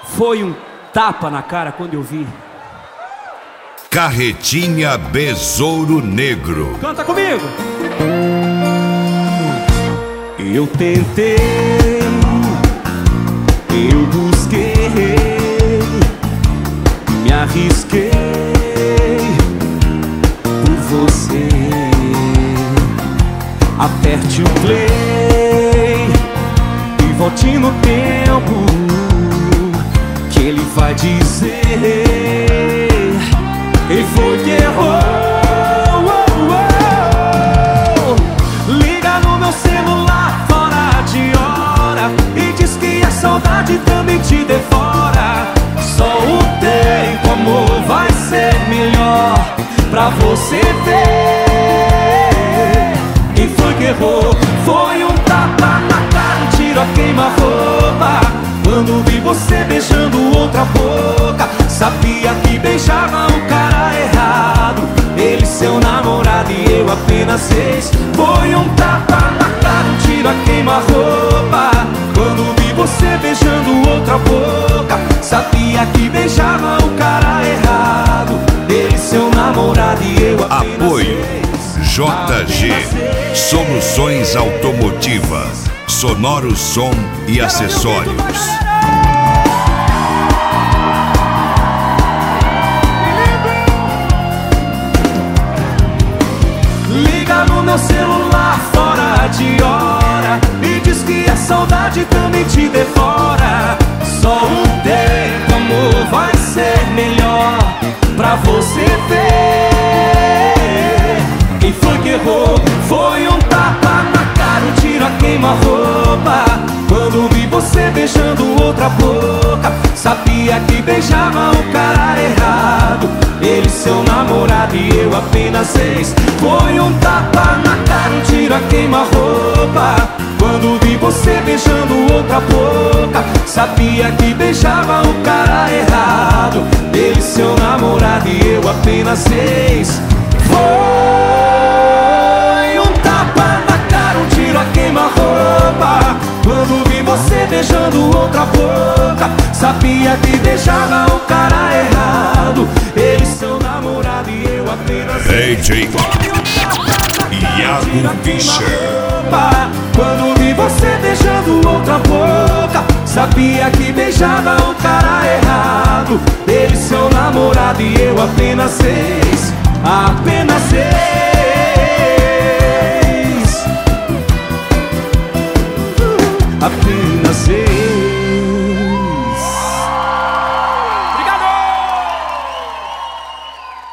Foi um tapa na cara quando eu vi. Carretinha Besouro Negro. Canta comigo! Eu tentei, eu busquei, me arrisquei por você. Aperte o play e volte no tempo, que ele vai dizer quem foi que errou. Liga no meu celular fora de hora e diz que a saudade também te devora. Só o tempo, amor, vai ser melhor pra você ver quem foi que errou. Foi um tapa na cara, um tiro a queima-roupa, quando vi você beijando outra boca. Sabia que beijava o cara errado, ele seu namorado e eu apenas ex. Foi um tapa na cara, um tiro a queima-roupa, quando vi você beijando outra boca. Sabia que beijava o cara errado, ele seu namorado e eu apenas Apoio ex. JG Soluções Automotivas, Sonoro Som e Acessórios. Liga no meu celular fora de hora e diz que a saudade também te devora. Só um tempo, amor, vai ser melhor pra você ver quem foi que errou. Foi um tapa na cara, um tiro a queima-roupa, quando vi você beijando outra boca. Sabia que beijava o cara errado, ele seu namorado e eu apenas ex. Foi um tapa na cara, um tiro a queima-roupa, quando vi você beijando outra boca. Sabia que beijava o cara errado, ele seu namorado e eu apenas ex. Foi um tapa na cara, um tiro a queima-roupa, quando vi você beijando outra boca. Sabia que beijava o cara errado, ele seu namorado e eu apenas DJ Iago Fischer. Quando vi você beijando outra boca. Sabia que beijava o cara errado, ele seu namorado e eu apenas ex. Apenas ex.